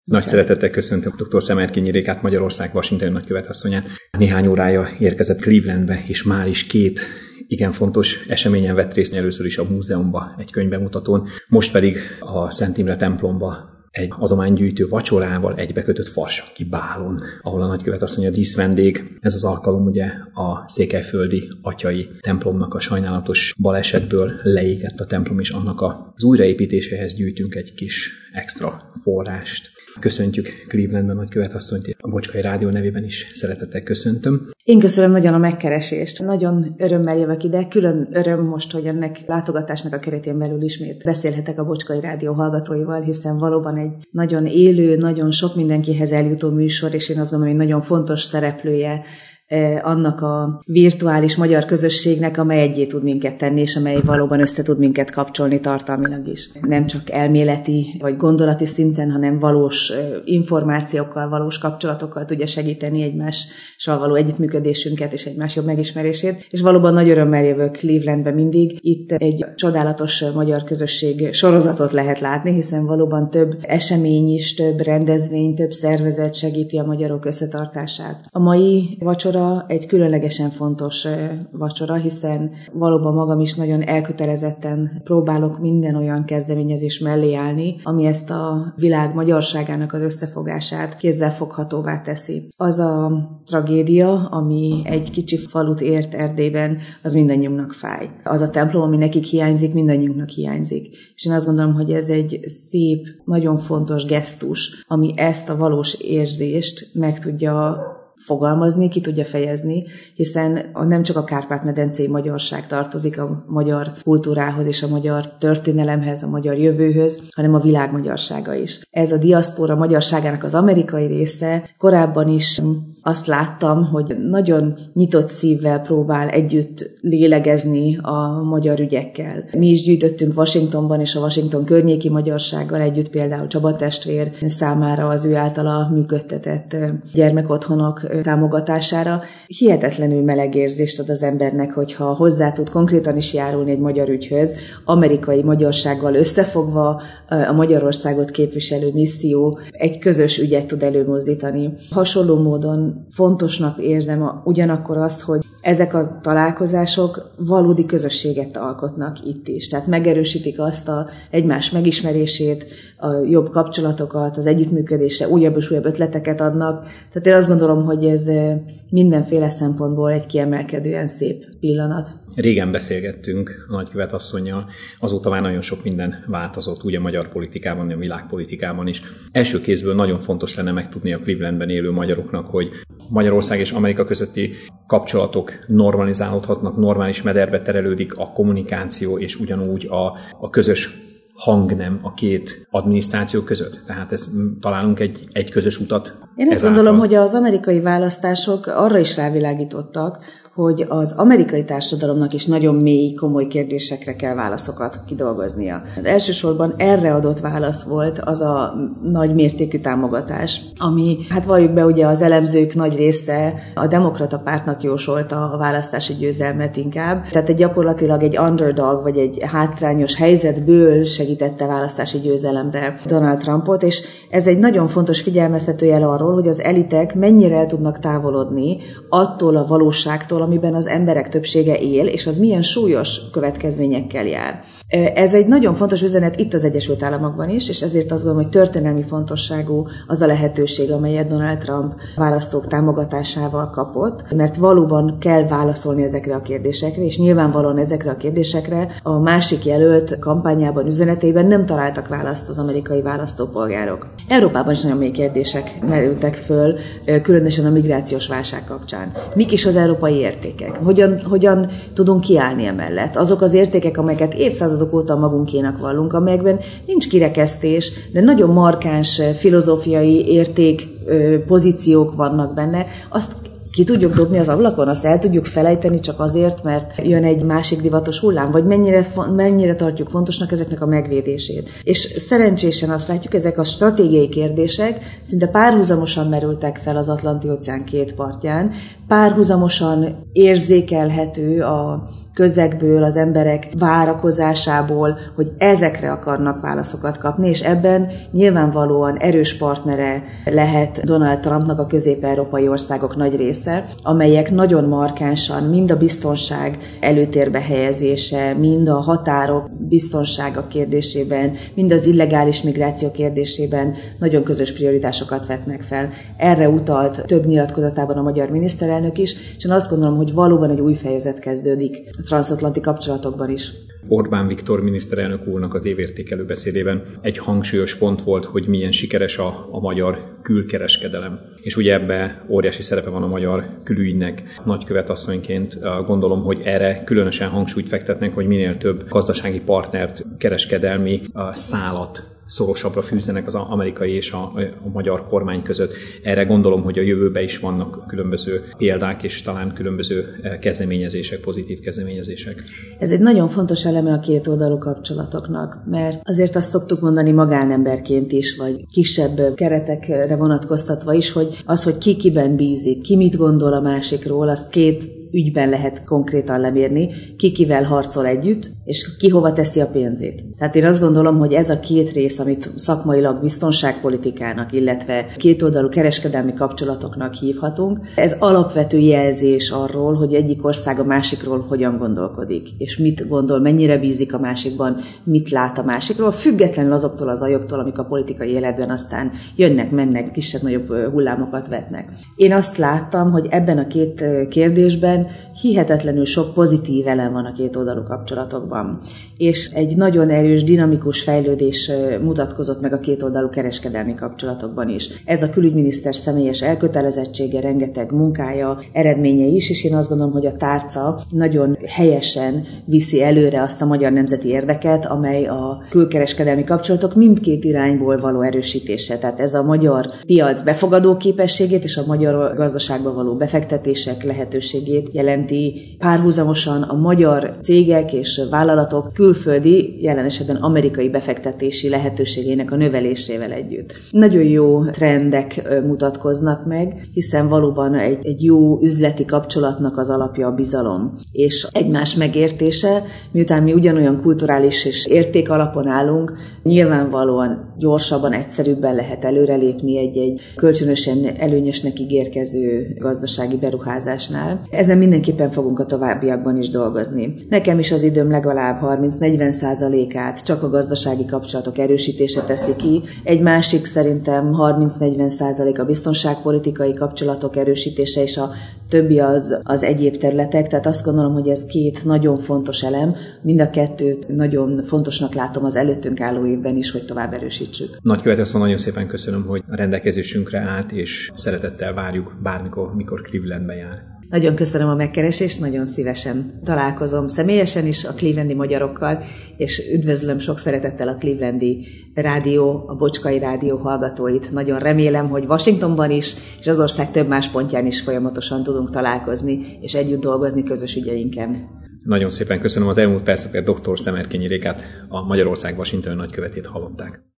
Nagy szeretettel köszöntöm dr. Szemerkényi Rékát, Magyarország washingtoni nagykövetasszonyát. Néhány órája érkezett Clevelandbe, és már is 2 igen fontos eseményen vett részt, először is a múzeumban egy könyvbemutatón, most pedig a Szent Imre templomba egy adománygyűjtő vacsorával egybekötött Farsaki bálon, ahol a nagykövetasszony a díszvendég. Ez az alkalom ugye a székelyföldi atyai templomnak a sajnálatos balesetből leégett a templom, és annak az újraépítéséhez gyűjtünk egy kis extra forrást. Köszöntjük Clevelandben nagykövetasszonyt, a Bocskai Rádió nevében is szeretettel köszöntöm. Én köszönöm nagyon a megkeresést. Nagyon örömmel jövök ide. Külön öröm most, hogy ennek látogatásnak a keretén belül ismét beszélhetek a Bocskai Rádió hallgatóival, hiszen valóban egy nagyon élő, nagyon sok mindenkihez eljutó műsor, és én azt gondolom, hogy nagyon fontos szereplője annak a virtuális magyar közösségnek, amely egyé tud minket tenni, és amely valóban össze tud minket kapcsolni tartalmilag is. Nem csak elméleti vagy gondolati szinten, hanem valós információkkal, valós kapcsolatokkal tudja segíteni egymással való együttműködésünket és egymás jobb megismerését. És valóban nagy örömmel jövök Clevelandbe mindig. Itt egy csodálatos magyar közösség sorozatot lehet látni, hiszen valóban több esemény is, több rendezvény, több szervezet segíti a magyarok összetartását. A mai vacsora egy különlegesen fontos vacsora, hiszen valóban magam is nagyon elkötelezetten próbálok minden olyan kezdeményezés mellé állni, ami ezt a világ magyarságának az összefogását kézzelfoghatóvá teszi. Az a tragédia, ami egy kicsi falut ért Erdélyben, az mindannyiunknak fáj. Az a templom, ami nekik hiányzik, mindannyiunknak hiányzik. És én azt gondolom, hogy ez egy szép, nagyon fontos gesztus, ami ezt a valós érzést meg tudja fogalmazni, ki tudja fejezni, hiszen nem csak a Kárpát-medencei magyarság tartozik a magyar kultúrához és a magyar történelemhez, a magyar jövőhöz, hanem a világ magyarsága is. Ez a diaszpora magyarságának az amerikai része. Korábban is azt láttam, hogy nagyon nyitott szívvel próbál együtt lélegezni a magyar ügyekkel. Mi is gyűjtöttünk Washingtonban és a Washington környéki magyarsággal együtt, például Csaba testvér számára az ő általa működtetett gyermekotthonok támogatására. Hihetetlenül meleg érzést ad az embernek, hogyha hozzá tud konkrétan is járulni egy magyar ügyhöz, amerikai magyarsággal összefogva a Magyarországot képviselő misszió egy közös ügyet tud előmozdítani. Hasonló módon fontosnak érzem ugyanakkor azt, hogy ezek a találkozások valódi közösséget alkotnak itt is. Tehát megerősítik azt a egymás megismerését, a jobb kapcsolatokat, az együttműködésre újabb és újabb ötleteket adnak. Tehát én azt gondolom, hogy ez mindenféle szempontból egy kiemelkedően szép pillanat. Régen beszélgettünk a nagykövetasszonnyal, azóta már nagyon sok minden változott, úgy a magyar politikában, a világpolitikában is. Első kézből nagyon fontos lenne megtudni a Clevelandben élő magyaroknak, hogy Magyarország és Amerika közötti kapcsolatok normalizálódhatnak, normális mederbe terelődik a kommunikáció, és ugyanúgy a közös hangnem a 2 adminisztráció között? Tehát találunk egy közös utat? Én azt gondolom, hogy az amerikai választások arra is rávilágítottak, hogy az amerikai társadalomnak is nagyon mély, komoly kérdésekre kell válaszokat kidolgoznia. Elsősorban erre adott válasz volt az a nagy mértékű támogatás, ami, hát valljuk be, ugye az elemzők nagy része a demokrata pártnak jósolta a választási győzelmet inkább. Tehát gyakorlatilag egy underdog, vagy egy hátrányos helyzetből segítette választási győzelemre Donald Trumpot, és ez egy nagyon fontos figyelmeztetőjel arról, hogy az elitek mennyire el tudnak távolodni attól a valóságtól, amiben az emberek többsége él, és az milyen súlyos következményekkel jár. Ez egy nagyon fontos üzenet itt az Egyesült Államokban is, és ezért azt gondolom, hogy történelmi fontosságú az a lehetőség, amelyet Donald Trump választók támogatásával kapott, mert valóban kell válaszolni ezekre a kérdésekre, és nyilvánvalóan ezekre a kérdésekre a másik jelölt kampányában, üzenetében nem találtak választ az amerikai választópolgárok. Európában is nagyon mély kérdések merültek föl, különösen a migrációs válság kapcsán. Mik is az európai értékek? Hogyan tudunk kiállni emellett? Azok az értékek, amelyeket évszázadok óta magunkénak vallunk, amelyekben nincs kirekesztés, de nagyon markáns filozófiai érték pozíciók vannak benne, azt ki tudjuk dobni az ablakon, azt el tudjuk felejteni csak azért, mert jön egy másik divatos hullám, vagy mennyire tartjuk fontosnak ezeknek a megvédését. És szerencsésen azt látjuk, ezek a stratégiai kérdések szinte párhuzamosan merültek fel az Atlanti-óceán 2 partján, párhuzamosan érzékelhető a közegből, az emberek várakozásából, hogy ezekre akarnak válaszokat kapni, és ebben nyilvánvalóan erős partnere lehet Donald Trumpnak a közép-európai országok nagy része, amelyek nagyon markánsan mind a biztonság előtérbe helyezése, mind a határok biztonsága kérdésében, mind az illegális migráció kérdésében nagyon közös prioritásokat vetnek fel. Erre utalt több nyilatkozatában a magyar miniszterelnök is, és én azt gondolom, hogy valóban egy új fejezet kezdődik a transzatlanti kapcsolatokban is. Orbán Viktor miniszterelnök úrnak az évértékelő beszédében egy hangsúlyos pont volt, hogy milyen sikeres a magyar külkereskedelem. És ugye ebbe óriási szerepe van a magyar külügynek. Nagykövetasszonyként gondolom, hogy erre különösen hangsúlyt fektetnek, hogy minél több gazdasági partnert, kereskedelmi szálat szorosabbra fűzzenek az amerikai és a magyar kormány között. Erre gondolom, hogy a jövőben is vannak különböző példák, és talán különböző kezdeményezések, pozitív kezdeményezések. Ez egy nagyon fontos eleme a kétoldalú kapcsolatoknak, mert azért azt szoktuk mondani magánemberként is, vagy kisebb keretekre vonatkoztatva is, hogy az, hogy ki kiben bízik, ki mit gondol a másikról, azt két ügyben lehet konkrétan lemérni, ki kivel harcol együtt, és ki hova teszi a pénzét. Tehát én azt gondolom, hogy ez a két rész, amit szakmailag biztonságpolitikának, illetve kétoldalú kereskedelmi kapcsolatoknak hívhatunk, ez alapvető jelzés arról, hogy egyik ország a másikról hogyan gondolkodik, és mit gondol, mennyire bízik a másikban, mit lát a másikról, függetlenül azoktól az ajoktól, amik a politikai életben aztán jönnek-mennek, kisebb-nagyobb hullámokat vetnek. Én azt láttam, hogy ebben a két kérdésben hihetetlenül sok pozitív elem van a kétoldalú kapcsolatokban. És egy nagyon erős, dinamikus fejlődés mutatkozott meg a kétoldalú kereskedelmi kapcsolatokban is. Ez a külügyminiszter személyes elkötelezettsége, rengeteg munkája, eredménye is, és én azt gondolom, hogy a tárca nagyon helyesen viszi előre azt a magyar nemzeti érdeket, amely a külkereskedelmi kapcsolatok mindkét irányból való erősítése. Tehát ez a magyar piac befogadó képességét és a magyar gazdaságba való befektetések lehetőségét jelenti, párhuzamosan a magyar cégek és vállalatok külföldi, jelen esetben amerikai befektetési lehetőségének a növelésével együtt. Nagyon jó trendek mutatkoznak meg, hiszen valóban egy jó üzleti kapcsolatnak az alapja a bizalom és egymás megértése, miután mi ugyanolyan kulturális és érték alapon állunk, nyilvánvalóan gyorsabban, egyszerűbben lehet előrelépni egy kölcsönösen előnyösnek ígérkező gazdasági beruházásnál. Ezen mindenképpen fogunk a továbbiakban is dolgozni. Nekem is az időm legalább 30-40%-át csak a gazdasági kapcsolatok erősítése teszi ki. Egy másik szerintem 30-40% a biztonságpolitikai kapcsolatok erősítése, és a többi az egyéb területek. Tehát azt gondolom, hogy ez két nagyon fontos elem. Mind a kettőt nagyon fontosnak látom az előttünk álló évben is, hogy tovább erősítsük. Nagykövet asszony, nagyon szépen köszönöm, hogy a rendelkezésünkre állt, és szeretettel várjuk bármikor, mikor Clevelandbe jár. Nagyon köszönöm a megkeresést, nagyon szívesen találkozom személyesen is a clevelandi magyarokkal, és üdvözlöm sok szeretettel a clevelandi rádió, a Bocskai Rádió hallgatóit. Nagyon remélem, hogy Washingtonban is, és az ország több más pontján is folyamatosan tudunk találkozni, és együtt dolgozni közös ügyeinken. Nagyon szépen köszönöm. Az elmúlt perceket dr. Szemerkényi Rékát, a Magyarország Washington nagykövetét hallották.